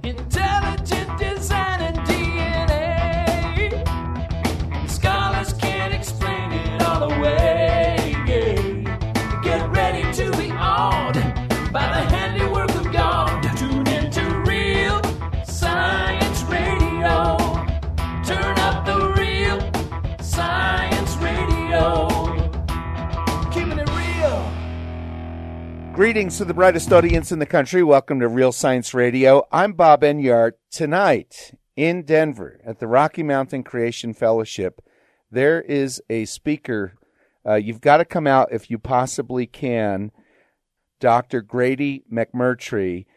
Intelligent design and DNA. Scholars can't explain it all away. Get ready to be awed by the handiwork of God. Tune into Real Science Radio. Turn up the Real Science Radio. Keeping it real. Greetings to the brightest audience in the country. Welcome to Real Science Radio. I'm Bob Enyart. Tonight in Denver at the Rocky Mountain Creation Fellowship, there is a speaker. You've got to come out if you possibly can, Dr. Grady McMurtry.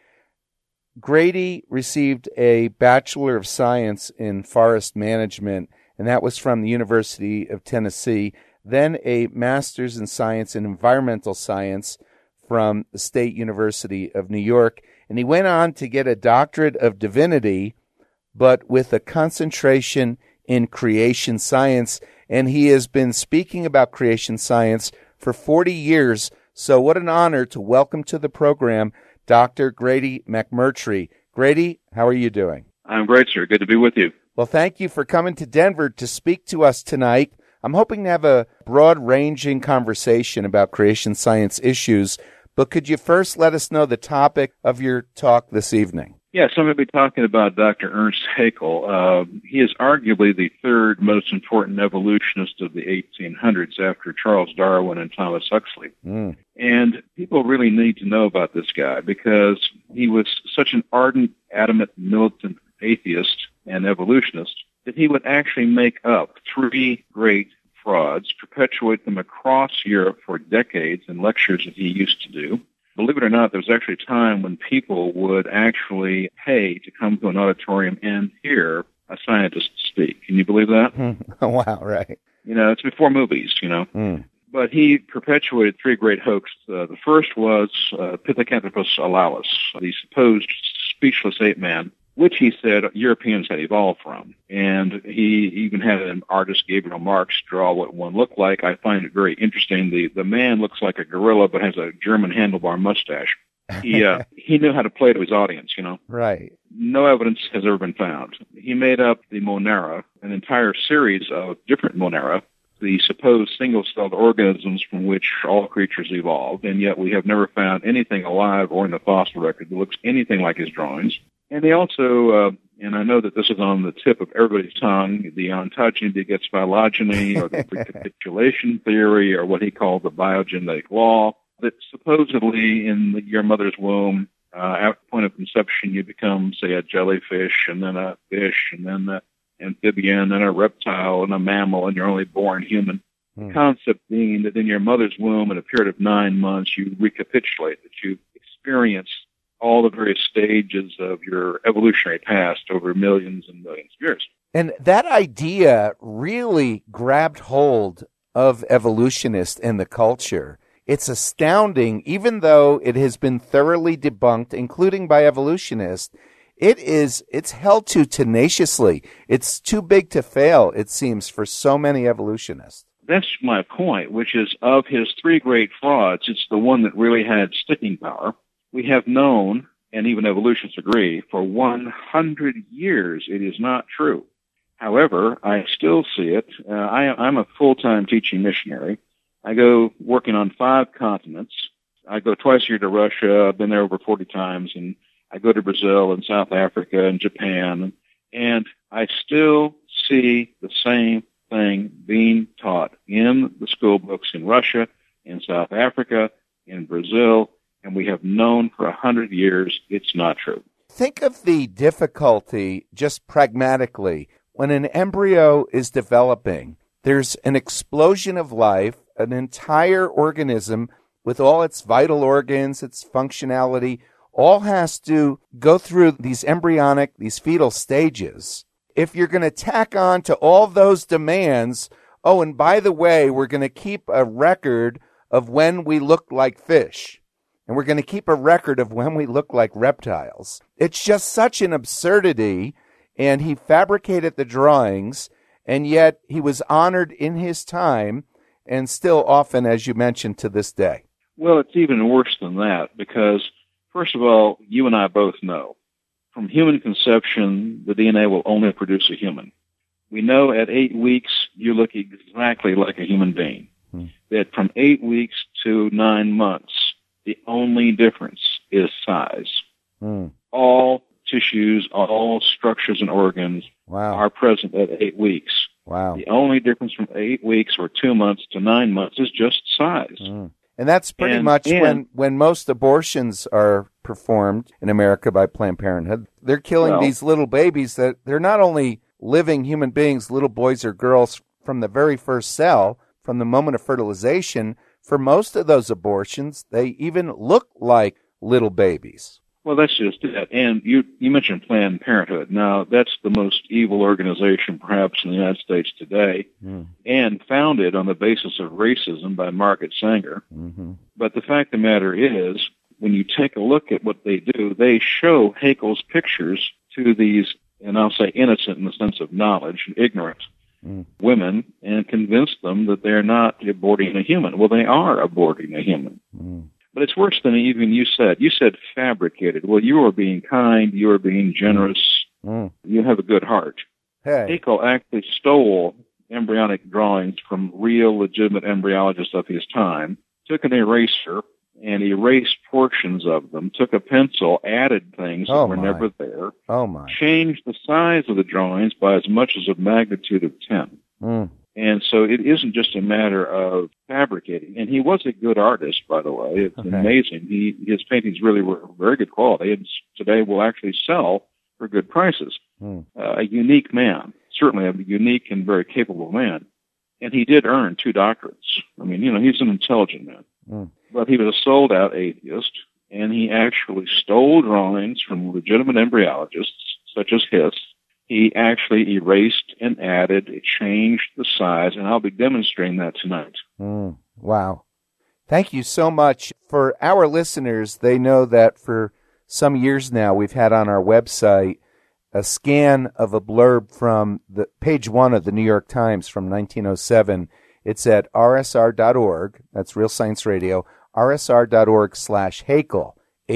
Grady received a Bachelor of Science in Forest Management, and that was from the University of Tennessee, then a Master's in Science in Environmental Science from the State University of New York, and he went on to get a Doctorate of Divinity, but with a concentration in creation science, and he has been speaking about creation science for 40 years. So what an honor to welcome to the program Dr. Grady McMurtry. Grady, how are you doing? I'm great, sir. Good to be with you. Well, thank you for coming to Denver to speak to us tonight. I'm hoping to have a broad-ranging conversation about creation science issues, but could you first let us know the topic of your talk this evening? Yes, I'm going to be talking about Dr. Ernst Haeckel. He is arguably the third most important evolutionist of the 1800s after Charles Darwin and Thomas Huxley. And people really need to know about this guy because he was such an ardent, adamant, militant atheist and evolutionist that he would actually make up three great frauds, perpetuate them across Europe for decades in lectures that he used to do. Believe it or not, there was actually a time when people would actually pay to come to an auditorium and hear a scientist speak. Can you believe that? Oh, wow, right. You know, it's before movies, you know. But he perpetuated three great hoaxes. The first was Pithecanthropus alalis, the supposed speechless ape man, which he said Europeans had evolved from. And he even had an artist, Gabriel Marx, draw what one looked like. I find it very interesting. The man looks like a gorilla but has a German handlebar mustache. He knew how to play to his audience, you know. Right. No evidence has ever been found. He made up the Monera, an entire series of different Monera, the supposed single-celled organisms from which all creatures evolved, and yet we have never found anything alive or in the fossil record that looks anything like his drawings. And they also, and I know that this is on the tip of everybody's tongue, the ontogeny begets phylogeny, or the recapitulation theory, or what he called the biogenetic law, that supposedly in your mother's womb, at the point of conception, you become, say, a jellyfish, and then a fish, and then an amphibian, and a reptile, and a mammal, and you're only born human. The concept being that in your mother's womb, in a period of 9 months, you recapitulate, that you experience all the various stages of your evolutionary past over millions and millions of years. And that idea really grabbed hold of evolutionists and the culture. It's astounding, even though it has been thoroughly debunked, including by evolutionists. It's held to tenaciously. It's too big to fail, it seems, for so many evolutionists. That's my point, which is of his three great frauds, it's the one that really had sticking power. We have known, and even evolutionists agree, for 100 years it is not true. However, I still see it. I'm a full-time teaching missionary. I go working on 5 continents. I go twice a year to Russia. I've been there over 40 times, and I go to Brazil and South Africa and Japan, and I still see the same thing being taught in the school books in Russia, in South Africa, in Brazil, and we have known for 100 years it's not true. Think of the difficulty, just pragmatically, when an embryo is developing. There's an explosion of life, an entire organism with all its vital organs, its functionality, all has to go through these embryonic, these fetal stages. If you're going to tack on to all those demands, oh, and by the way, we're going to keep a record of when we looked like fish. And we're going to keep a record of when we look like reptiles. It's just such an absurdity, and he fabricated the drawings, and yet he was honored in his time, and still often, as you mentioned, to this day. Well, it's even worse than that, because, first of all, you and I both know from human conception, the DNA will only produce a human. We know at 8 weeks, you look exactly like a human being. That from 8 weeks to 9 months, the only difference is size. All tissues, all structures and organs are present at 8 weeks. Wow. The only difference from 8 weeks or 2 months to 9 months is just size. And that's pretty much when most abortions are performed in America by Planned Parenthood. They're killing these little babies that they're not only living human beings, little boys or girls, from the very first cell, from the moment of fertilization. For most of those abortions, they even look like little babies. Well, that's just it. And you mentioned Planned Parenthood. Now, that's the most evil organization perhaps in the United States today, and founded on the basis of racism by Margaret Sanger. But the fact of the matter is, when you take a look at what they do, they show Haeckel's pictures to these, and I'll say innocent in the sense of knowledge and ignorance, women, and convince them that they're not aborting a human. Well, they are aborting a human. But it's worse than even you said. You said fabricated. Well, you are being kind. You are being generous. You have a good heart. Haeckel actually stole embryonic drawings from real, legitimate embryologists of his time, took an eraser and erased portions of them, took a pencil, added things that were never there, changed the size of the drawings by as much as a magnitude of 10. And so it isn't just a matter of fabricating. And he was a good artist, by the way. It's amazing. His paintings really were very good quality, and today will actually sell for good prices. A unique man, certainly a unique and very capable man. And he did earn 2 doctorates. I mean, he's an intelligent man. But he was a sold-out atheist, and he actually stole drawings from legitimate embryologists, such as his. He actually erased and added, changed the size, and I'll be demonstrating that tonight. Wow. Thank you so much. For our listeners, they know that for some years now we've had on our website a scan of a blurb from the page 1 of the New York Times from 1907. It's at rsr.org, that's Real Science Radio, rsr.org/Haeckel,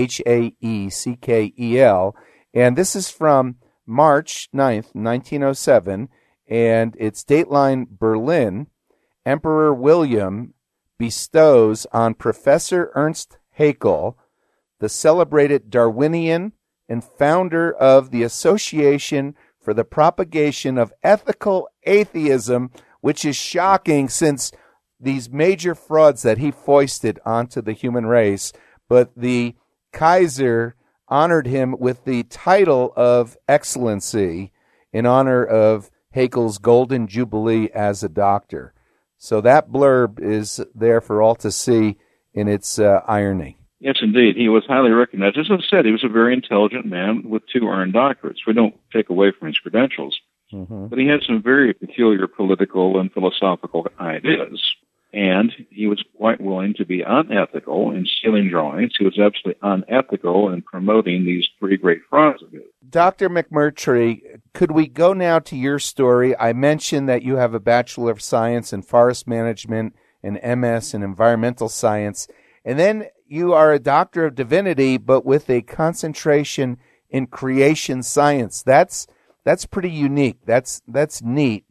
Haeckel, and this is from March 9th, 1907, and it's Dateline Berlin. Emperor William bestows on Professor Ernst Haeckel, the celebrated Darwinian and founder of the Association for the Propagation of Ethical Atheism, which is shocking since these major frauds that he foisted onto the human race. But the Kaiser honored him with the title of Excellency in honor of Haeckel's Golden Jubilee as a doctor. So that blurb is there for all to see in its irony. Yes, indeed. He was highly recognized. As I said, he was a very intelligent man with 2 earned doctorates. We don't take away from his credentials. But he had some very peculiar political and philosophical ideas. And he was quite willing to be unethical in stealing drawings. He was absolutely unethical in promoting these 3 great frauds of his. Dr. McMurtry, could we go now to your story? I mentioned that you have a Bachelor of Science in Forest Management, an MS in Environmental Science, and then you are a Doctor of Divinity, but with a concentration in creation science. That's pretty unique. That's neat.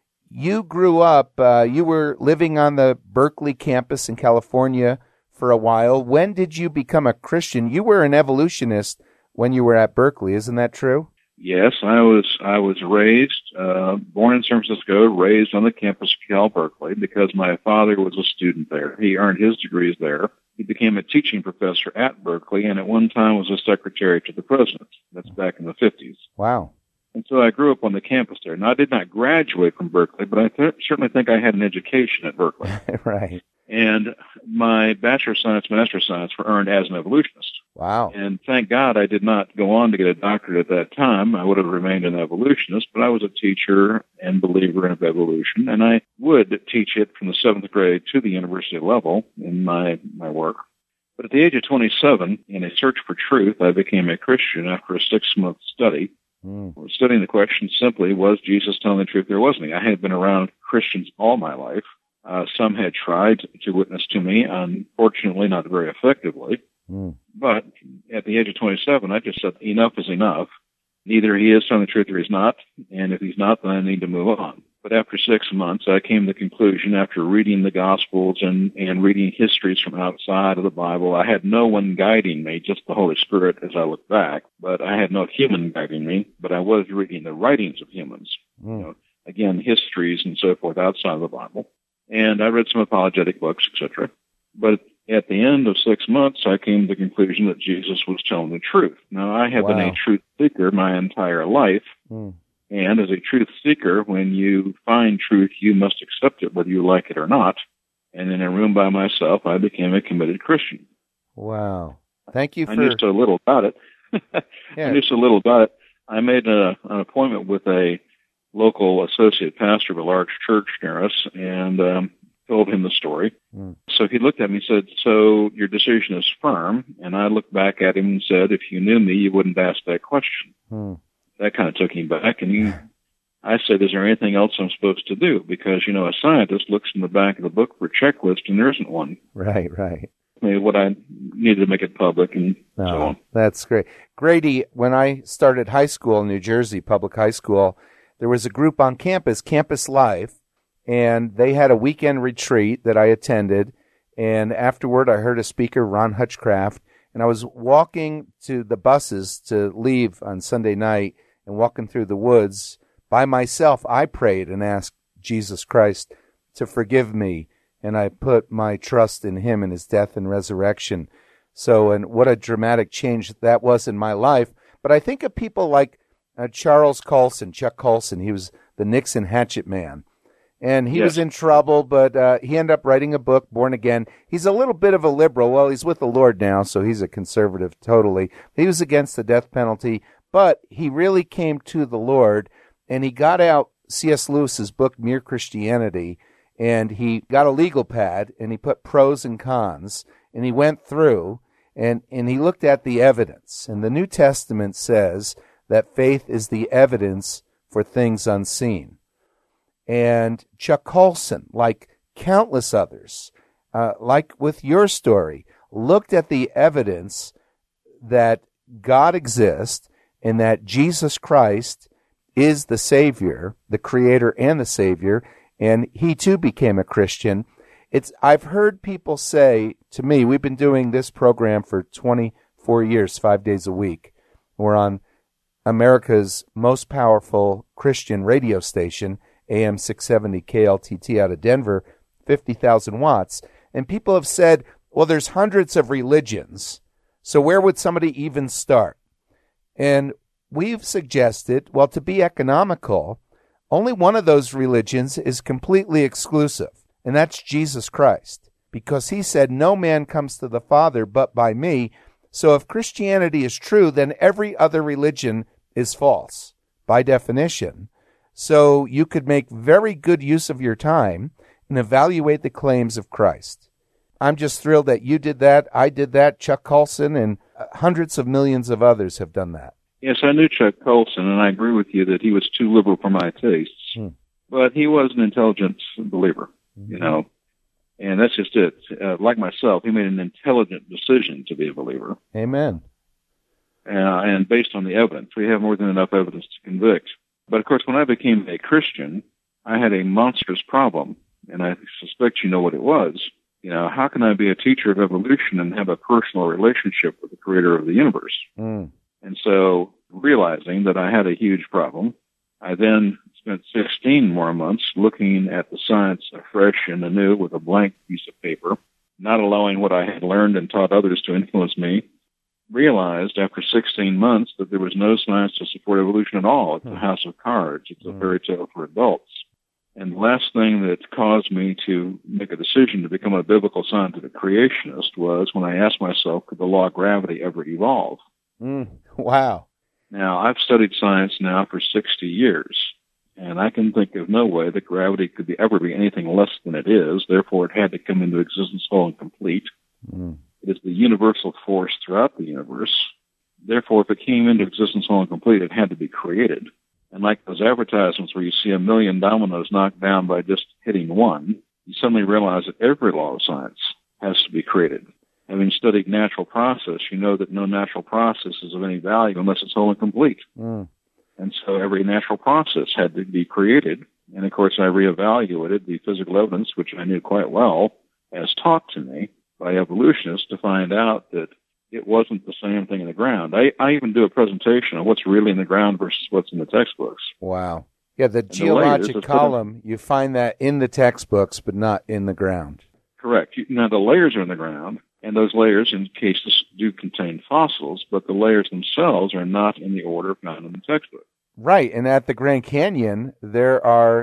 You grew up, you were living on the Berkeley campus in California for a while. When did you become a Christian? You were an evolutionist when you were at Berkeley, isn't that true? Yes, I was raised, born in San Francisco, raised on the campus of Cal Berkeley because my father was a student there. He earned his degrees there. He became a teaching professor at Berkeley, and at one time was a secretary to the president. That's back in the 50s. Wow. And so I grew up on the campus there. Now, I did not graduate from Berkeley, but I certainly think I had an education at Berkeley. Right. And my Bachelor of Science, Master of Science were earned as an evolutionist. Wow. And thank God I did not go on to get a doctorate at that time. I would have remained an evolutionist, but I was a teacher and believer in evolution, and I would teach it from the 7th grade to the university level in my work. But at the age of 27, in a search for truth, I became a Christian after a 6-month study. Studying the question simply, was Jesus telling the truth or wasn't he? I had been around Christians all my life. Some had tried to witness to me, unfortunately not very effectively. But at the age of 27, I just said, enough is enough. Either he is telling the truth or he's not, and if he's not, then I need to move on. But after 6 months, I came to the conclusion, after reading the Gospels and reading histories from outside of the Bible, I had no one guiding me, just the Holy Spirit as I look back, but I had no human guiding me, but I was reading the writings of humans, again, histories and so forth outside of the Bible. And I read some apologetic books, etc. But at the end of 6 months, I came to the conclusion that Jesus was telling the truth. Now, I have been a truth seeker my entire life. And as a truth seeker, when you find truth, you must accept it, whether you like it or not. And in a room by myself, I became a committed Christian. Wow. Thank you for... I knew so little about it. I knew so little about it. I made an appointment with a local associate pastor of a large church near us and told him the story. So he looked at me and said, so your decision is firm? And I looked back at him and said, if you knew me, you wouldn't ask that question. That kind of took him back. And I said, is there anything else I'm supposed to do? Because, a scientist looks in the back of the book for a checklist, and there isn't one. Right. Maybe what I needed to make it public and so on. That's great. Grady, when I started high school in New Jersey, public high school, there was a group on campus, Campus Life, and they had a weekend retreat that I attended. And afterward, I heard a speaker, Ron Hutchcraft, and I was walking to the buses to leave on Sunday night and walking through the woods by myself. I prayed and asked Jesus Christ to forgive me, and I put my trust in him and his death and resurrection. So, and what a dramatic change that was in my life. But I think of people like Charles Colson, Chuck Colson. He was the Nixon hatchet man. And he was in trouble, but he ended up writing a book, Born Again. He's a little bit of a liberal. Well, he's with the Lord now, so he's a conservative totally. He was against the death penalty, but he really came to the Lord, and he got out C.S. Lewis's book, Mere Christianity, and he got a legal pad, and he put pros and cons, and he went through, and he looked at the evidence. And the New Testament says that faith is the evidence for things unseen. And Chuck Colson, like countless others, like with your story, looked at the evidence that God exists and that Jesus Christ is the Savior, the Creator and the Savior, and he too became a Christian. I've heard people say to me, we've been doing this program for 24 years, 5 days a week. We're on America's most powerful Christian radio station, AM 670 KLTT out of Denver, 50,000 watts. And people have said, well, there's hundreds of religions, so where would somebody even start? And we've suggested, well, to be economical, only one of those religions is completely exclusive, and that's Jesus Christ, because he said, no man comes to the Father but by me. So if Christianity is true, then every other religion is false, by definition. So you could make very good use of your time and evaluate the claims of Christ. I'm just thrilled that you did that. I did that. Chuck Colson and hundreds of millions of others have done that. Yes, I knew Chuck Colson, and I agree with you that he was too liberal for my tastes. But he was an intelligent believer, and that's just it. Like myself, he made an intelligent decision to be a believer. Amen. And based on the evidence. We have more than enough evidence to convict. But, of course, when I became a Christian, I had a monstrous problem, and I suspect you know what it was. How can I be a teacher of evolution and have a personal relationship with the creator of the universe? And so, realizing that I had a huge problem, I then spent 16 more months looking at the science afresh and anew with a blank piece of paper, not allowing what I had learned and taught others to influence me. Realized after 16 months that there was no science to support evolution at all. It's a house of cards. It's a fairy tale for adults. And the last thing that caused me to make a decision to become a biblical scientific creationist was when I asked myself, could the law of gravity ever evolve? Wow. Now, I've studied science now for 60 years, and I can think of no way that gravity could ever be anything less than it is. Therefore, it had to come into existence whole and complete. It is the universal force throughout the universe. Therefore, if it came into existence whole and complete, it had to be created. And like those advertisements where you see 1 million dominoes knocked down by just hitting one, you suddenly realize that every law of science has to be created. Having studied natural process, you know that no natural process is of any value unless it's whole and complete. Mm. And so every natural process had to be created. And of course, I reevaluated the physical evidence, which I knew quite well, as taught to me by evolutionists, to find out that it wasn't the same thing in the ground. I even do a presentation on what's really in the ground versus what's in the textbooks. Wow. Yeah, the geologic layers, column, you find that in the textbooks, but not in the ground. Correct. Now, the layers are in the ground, and those layers, in cases, do contain fossils, but the layers themselves are not in the order found in the textbook. Right, and at the Grand Canyon, there are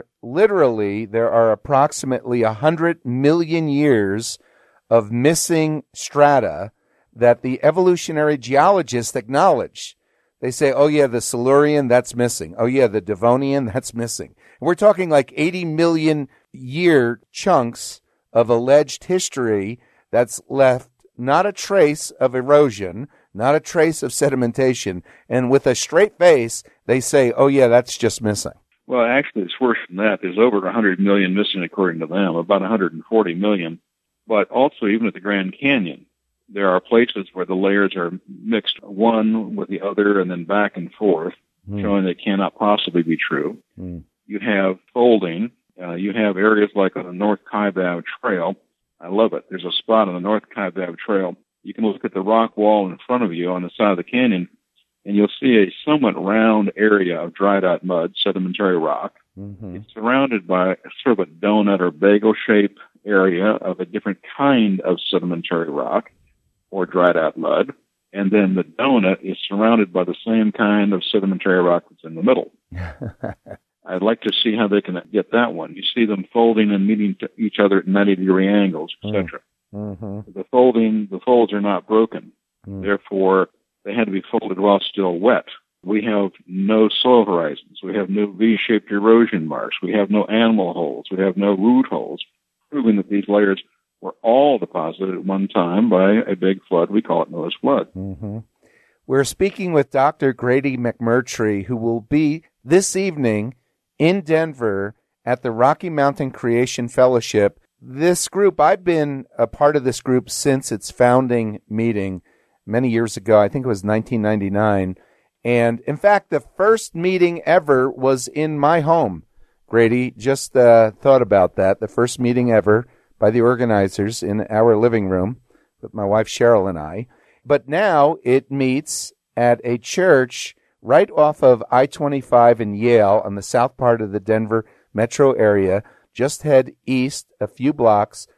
approximately 100 million years of missing strata that the evolutionary geologists acknowledge. They say, oh yeah, the Silurian, that's missing. Oh yeah, the Devonian, that's missing. We're talking like 80 million year chunks of alleged history that's left not a trace of erosion, not a trace of sedimentation, and with a straight face, they say, oh yeah, that's just missing. Well, actually, it's worse than that. There's over 100 million missing, according to them, about 140 million. But also, even at the Grand Canyon, there are places where the layers are mixed one with the other and then back and forth, showing they cannot possibly be true. You have folding. You have areas like on the North Kaibab Trail. I love it. There's a spot on the North Kaibab Trail. You can look at the rock wall in front of you on the side of the canyon, and you'll see a somewhat round area of dried out mud, sedimentary rock. It's surrounded by sort of a donut or bagel-shaped area of a different kind of sedimentary rock or dried out mud. And then the donut is surrounded by the same kind of sedimentary rock that's in the middle. I'd like to see how they can get that one. You see them folding and meeting each other at 90-degree angles, etc. The folds are not broken. Therefore, they had to be folded while still wet. We have no soil horizons. We have no V-shaped erosion marks. We have no animal holes. We have no root holes, proving that these layers were all deposited at one time by a big flood. We call it Noah's flood. We're speaking with Dr. Grady McMurtry, who will be this evening in Denver at the Rocky Mountain Creation Fellowship. This group, I've been a part of this group since its founding meeting many years ago. I think it was 1999. And in fact, the first meeting ever was in my home. Grady, just thought about that. The first meeting ever by the organizers in our living room with my wife Cheryl and I. But now it meets at a church right off of I-25 in Yale on the south part of the Denver metro area. Just head east a few blocks,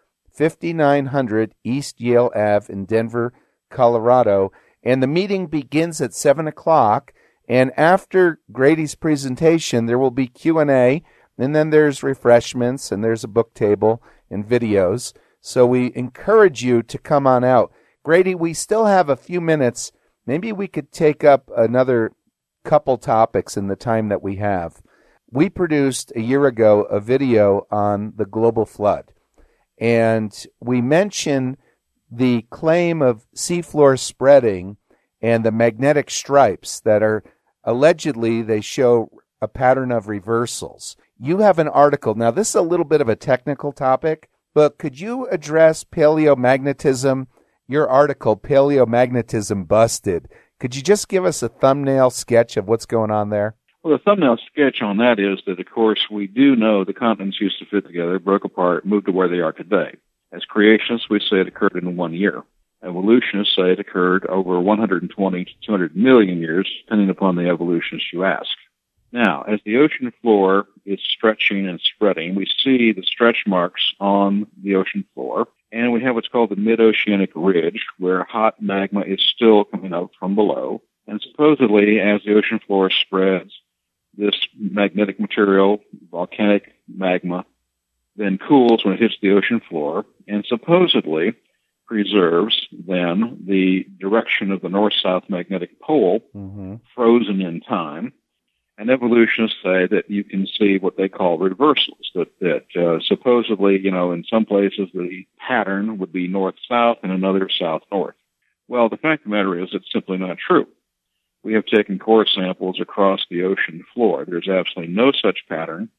5900 East Yale Ave in Denver, Colorado. And the meeting begins at 7 o'clock. And after Grady's presentation, there will be Q&A, and then there's refreshments, and there's a book table and videos. So we encourage you to come on out. Grady, we still have a few minutes. Maybe we could take up another couple topics in the time that we have. We produced a year ago a video on the global flood, and we mentioned the claim of seafloor spreading and the magnetic stripes that are allegedly they show a pattern of reversals. You have an article. Now, this is a little bit of a technical topic, but could you address paleomagnetism? Your article, Paleomagnetism Busted. Could you just give us a thumbnail sketch of what's going on there? Well, the thumbnail sketch on that is that, of course, we do know the continents used to fit together, broke apart, moved to where they are today. As creationists, we say it occurred in 1 year. Evolutionists say it occurred over 120 to 200 million years, depending upon the evolutionist you ask. Now, as the ocean floor is stretching and spreading, we see the stretch marks on the ocean floor, and we have what's called the mid-oceanic ridge, where hot magma is still coming up from below. And supposedly, as the ocean floor spreads, this magnetic material, volcanic magma, then cools when it hits the ocean floor, and supposedly preserves then the direction of the north-south magnetic pole, frozen in time. And evolutionists say that you can see what they call reversals, that supposedly, in some places the pattern would be north-south and another south-north. Well, the fact of the matter is it's simply not true. We have taken core samples across the ocean floor. There's absolutely no such pattern.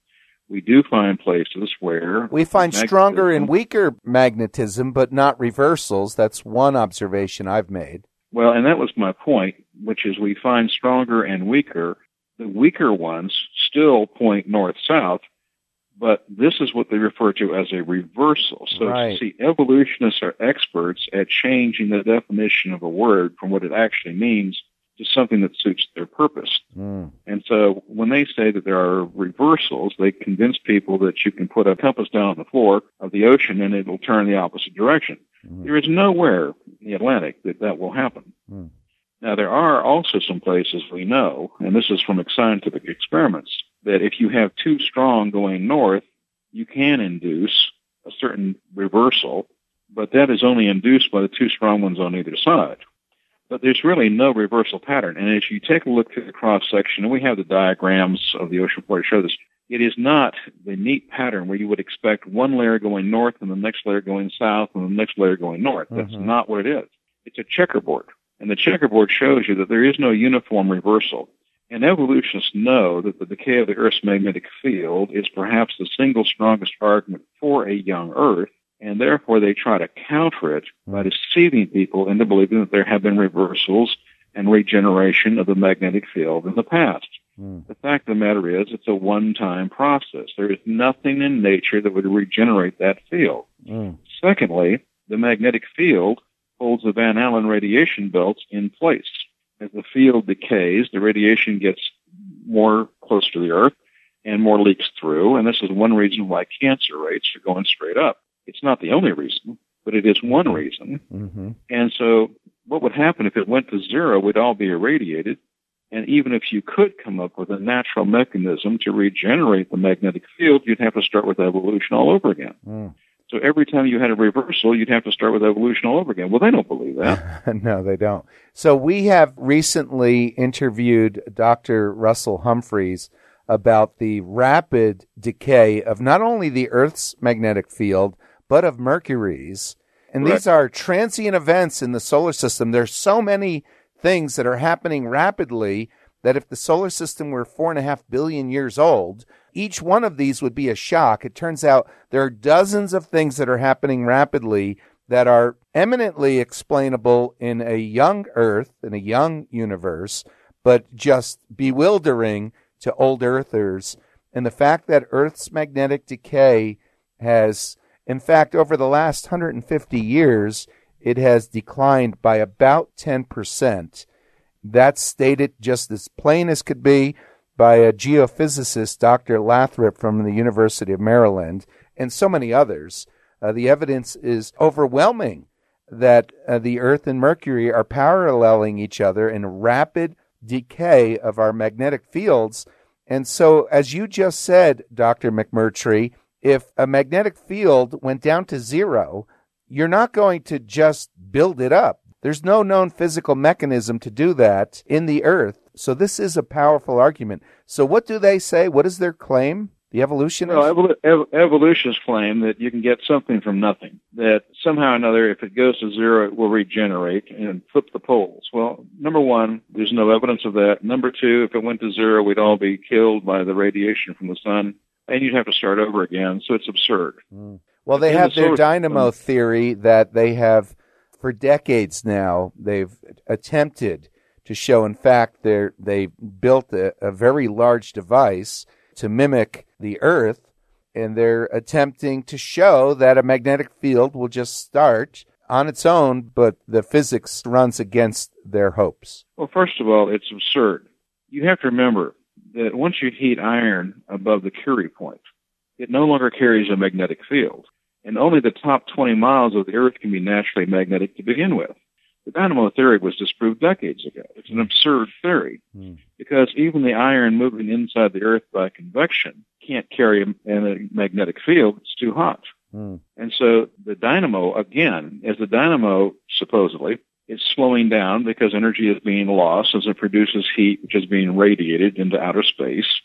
we do find places where we find stronger and weaker magnetism, but not reversals. That's one observation I've made. Well, and that was my point, which is we find stronger and weaker. The weaker ones still point north-south, but this is what they refer to as a reversal. So, right. See, evolutionists are experts at changing the definition of a word from what it actually means to something that suits their purpose. And so when they say that there are reversals, they convince people that you can put a compass down on the floor of the ocean and it'll turn the opposite direction. There is nowhere in the Atlantic that will happen. Now, there are also some places we know, and this is from scientific experiments, that if you have too strong going north, you can induce a certain reversal, but that is only induced by the two strong ones on either side. But there's really no reversal pattern. And if you take a look at the cross-section, and we have the diagrams of the ocean floor to show this, it is not the neat pattern where you would expect one layer going north and the next layer going south and the next layer going north. That's not what it is. It's a checkerboard. And the checkerboard shows you that there is no uniform reversal. And evolutionists know that the decay of the Earth's magnetic field is perhaps the single strongest argument for a young Earth, and therefore they try to counter it by deceiving people into believing that there have been reversals and regeneration of the magnetic field in the past. The fact of the matter is it's a one-time process. There is nothing in nature that would regenerate that field. Secondly, the magnetic field holds the Van Allen radiation belts in place. As the field decays, the radiation gets more close to the Earth and more leaks through, and this is one reason why cancer rates are going straight up. It's not the only reason, but it is one reason. And so what would happen if it went to zero? We'd all be irradiated. And even if you could come up with a natural mechanism to regenerate the magnetic field, you'd have to start with evolution all over again. So every time you had a reversal, you'd have to start with evolution all over again. Well, they don't believe that. No, they don't. So we have recently interviewed Dr. Russell Humphreys about the rapid decay of not only the Earth's magnetic field, but of Mercury's. And Correct. These are transient events in the solar system. There's so many things that are happening rapidly that if the solar system were 4.5 billion years old, each one of these would be a shock. It turns out there are dozens of things that are happening rapidly that are eminently explainable in a young Earth, in a young universe, but just bewildering to old Earthers. And the fact that Earth's magnetic decay has, in fact, over the last 150 years, it has declined by about 10%. That's stated just as plain as could be by a geophysicist, Dr. Lathrop from the University of Maryland, and so many others. The evidence is overwhelming that the Earth and Mercury are paralleling each other in rapid decay of our magnetic fields. And so, as you just said, Dr. McMurtry, if a magnetic field went down to zero, you're not going to just build it up. There's no known physical mechanism to do that in the Earth. So this is a powerful argument. So what do they say? What is their claim? The evolutionists? Well, evolutionists claim that you can get something from nothing, that somehow or another, if it goes to zero, it will regenerate and flip the poles. Well, number one, there's no evidence of that. Number two, if it went to zero, we'd all be killed by the radiation from the sun, and you'd have to start over again, so it's absurd. Well, they have their dynamo theory that they have, for decades now, they've attempted to show, in fact, they built a very large device to mimic the Earth, and they're attempting to show that a magnetic field will just start on its own, but the physics runs against their hopes. Well, first of all, it's absurd. You have to remember that once you heat iron above the Curie point, it no longer carries a magnetic field, and only the top 20 miles of the Earth can be naturally magnetic to begin with. The dynamo theory was disproved decades ago. It's an absurd theory because even the iron moving inside the Earth by convection can't carry a magnetic field. It's too hot. And so the dynamo, again, as the dynamo supposedly is slowing down because energy is being lost as it produces heat, which is being radiated into outer space.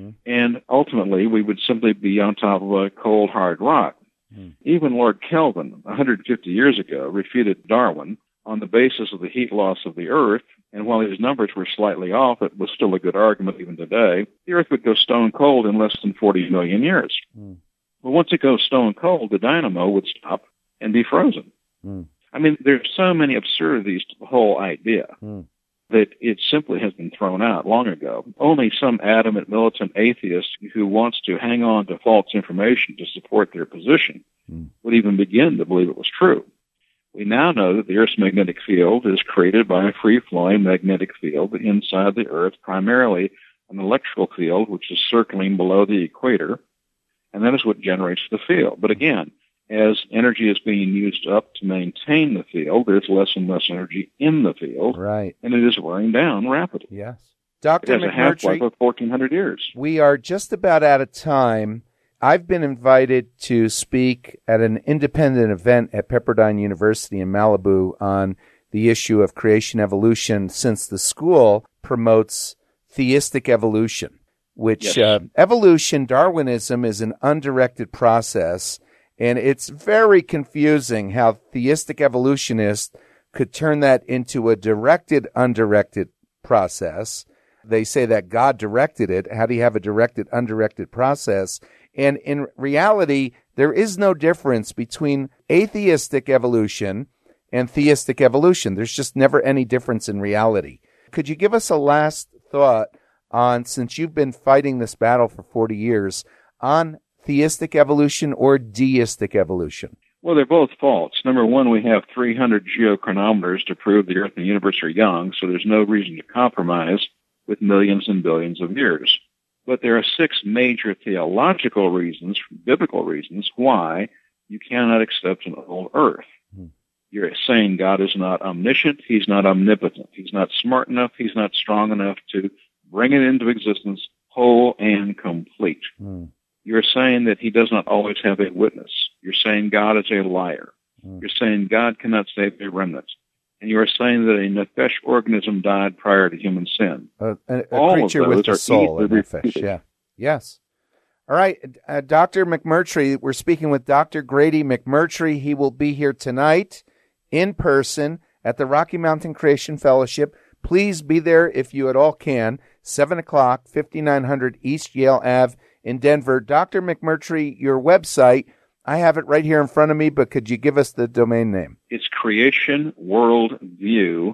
And ultimately, we would simply be on top of a cold, hard rock. Even Lord Kelvin, 150 years ago, refuted Darwin on the basis of the heat loss of the Earth, and while these numbers were slightly off, it was still a good argument even today, the Earth would go stone cold in less than 40 million years. But once it goes stone cold, the dynamo would stop and be frozen. I mean, there's so many absurdities to the whole idea that it simply has been thrown out long ago. Only some adamant militant atheist who wants to hang on to false information to support their position would even begin to believe it was true. We now know that the Earth's magnetic field is created by a free-flowing magnetic field inside the Earth, primarily an electrical field which is circling below the equator, and that is what generates the field. But again, as energy is being used up to maintain the field, there's less and less energy in the field, right, and it is wearing down rapidly. Yes. Dr. It has a half-life of 1,400 years. We are just about out of time. I've been invited to speak at an independent event at Pepperdine University in Malibu on the issue of creation evolution, since the school promotes theistic evolution, which evolution, Darwinism, is an undirected process. And it's very confusing how theistic evolutionists could turn that into a directed, undirected process. They say that God directed it. How do you have a directed, undirected process? And in reality, there is no difference between atheistic evolution and theistic evolution. There's just never any difference in reality. Could you give us a last thought on, since you've been fighting this battle for 40 years, on theistic evolution or deistic evolution? Well, they're both false. Number one, we have 300 geochronometers to prove the Earth and the universe are young, so there's no reason to compromise with millions and billions of years. But there are 6 major theological reasons, biblical reasons, why you cannot accept an old Earth. You're saying God is not omniscient, He's not omnipotent, He's not smart enough, He's not strong enough to bring it into existence whole and complete. You're saying that He does not always have a witness. You're saying God is a liar. You're saying God cannot save a remnant. And you are saying that a nefesh organism died prior to human sin. A creature with a soul, a nefesh, yeah. Yes. All right, Dr. McMurtry, we're speaking with Dr. Grady McMurtry. He will be here tonight in person at the Rocky Mountain Creation Fellowship. Please be there if you at all can. 7 o'clock, 5900 East Yale Ave in Denver. Dr. McMurtry, your website, I have it right here in front of me, but could you give us the domain name? It's creationworldview,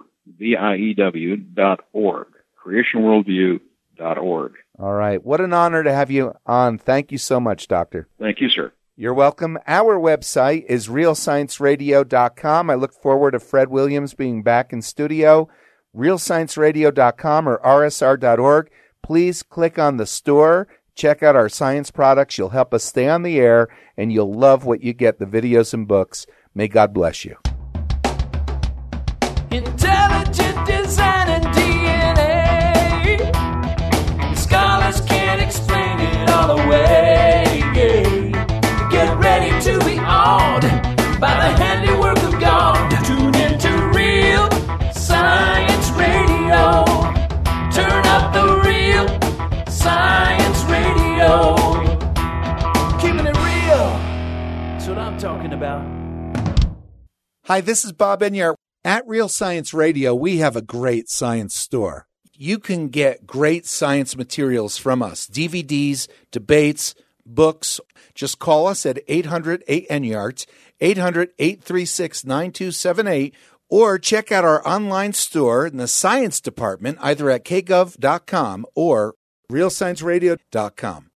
VIEW.org. creationworldview.org. All right. What an honor to have you on. Thank you so much, Doctor. Thank you, sir. You're welcome. Our website is realscienceradio.com. I look forward to Fred Williams being back in studio. realscienceradio.com or rsr.org. Please click on the store. Check out our science products. You'll help us stay on the air, and you'll love what you get, the videos and books. May God bless you. Intelligent design and DNA. Scholars can't explain it all away. Get ready to be awed by the handiwork of God. Tune into Real Science Radio. Turn up the Real Science Radio. Keeping it real. That's what I'm talking about. Hi, this is Bob Enyart. At Real Science Radio, we have a great science store. You can get great science materials from us, DVDs, debates, books. Just call us at 800-8-ENYART, 800-836-9278, or check out our online store in the science department, either at kgov.com or realscienceradio.com.